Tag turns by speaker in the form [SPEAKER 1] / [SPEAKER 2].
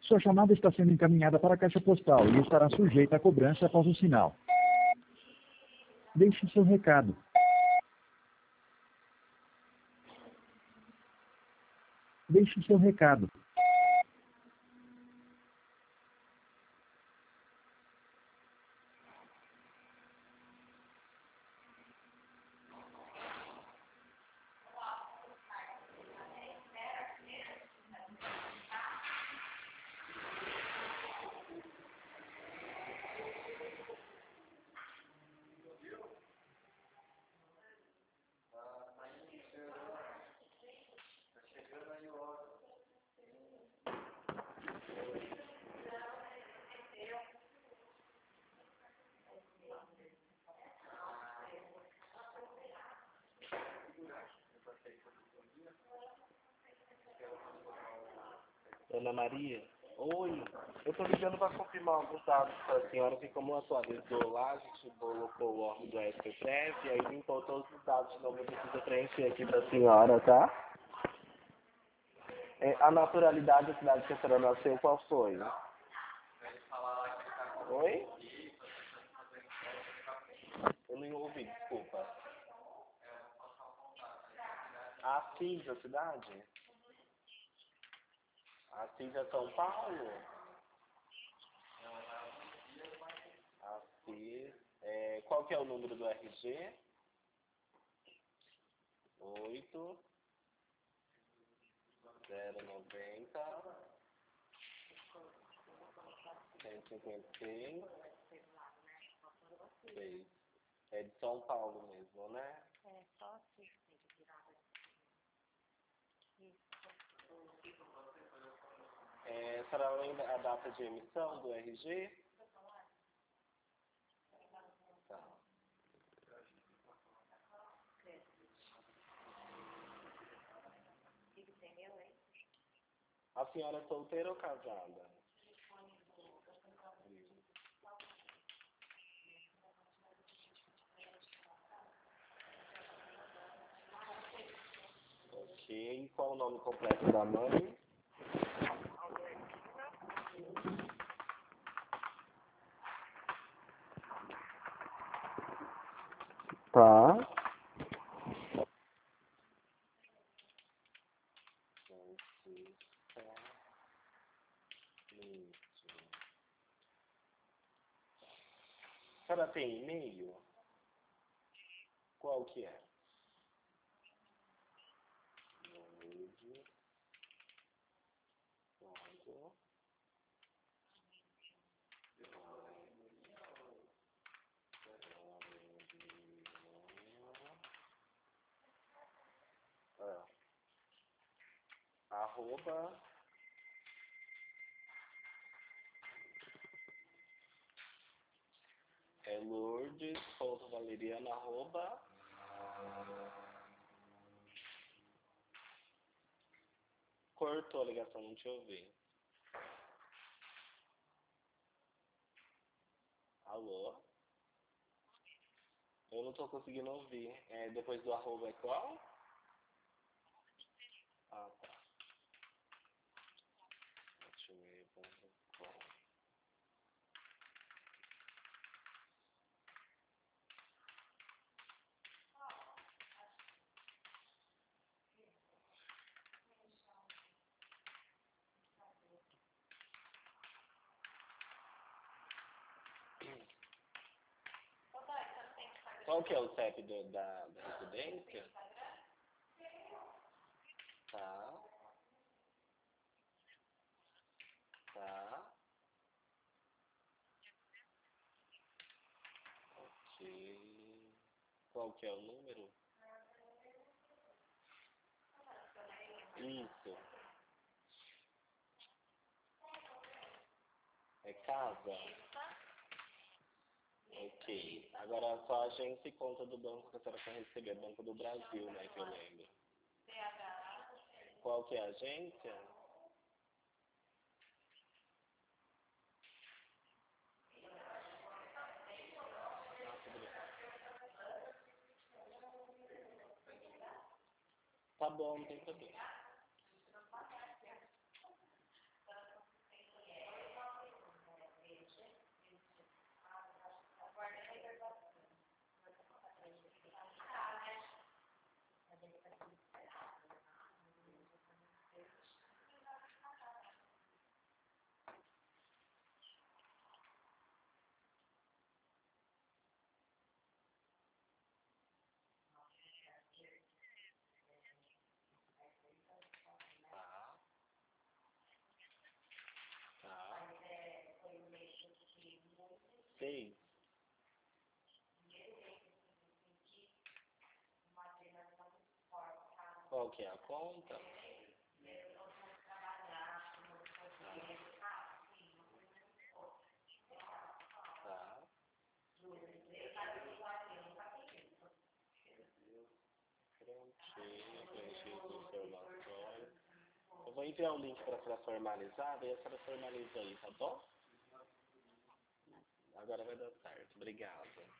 [SPEAKER 1] Sua chamada está sendo encaminhada para a caixa postal e estará sujeita a cobrança após o sinal. Deixe seu recado. Deixe seu recado.
[SPEAKER 2] Ana Maria, oi, eu estou ligando para confirmar alguns dados para a senhora, que como atualizou lá, a gente colocou o órgão do SPPF e aí limpou todos os dados de novo, eu preciso preencher aqui para a senhora, tá? A naturalidade da cidade que a senhora nasceu, qual foi? Oi? Eu não ouvi, desculpa. Assis, a cidade? Assis é São Paulo? Assis. Qual que é o número do RG? 8 090 156 6. É de São Paulo mesmo, né?
[SPEAKER 3] É, só assim.
[SPEAKER 2] A senhora lembra a data de emissão do RG? Tá. A senhora é solteira ou casada? Ok. Qual o nome completo da mãe? Tá. A senhora tem e-mail? Qual que é? Arroba Lourdes.valeriana arroba cortou a ligação, não te ouvi. Alô? Eu não tô conseguindo ouvir. Depois do arroba é qual? Ah, tá. gmail.com. Qual que é o CEP da residência? Tá. Tá. Ok. Qual que é o número? Isso. É casa? Ok. Agora só agência e conta do banco que a senhora quer receber, Banco do Brasil, né, que eu lembro. Qual que é a agência? Tá bom, não tem problema. fez? Qual que é a conta? Tá. Preenchi as informações. Eu vou enviar o link para ser formalizado e a senhora formaliza aí, tá bom? Agora vai dar certo. Obrigado.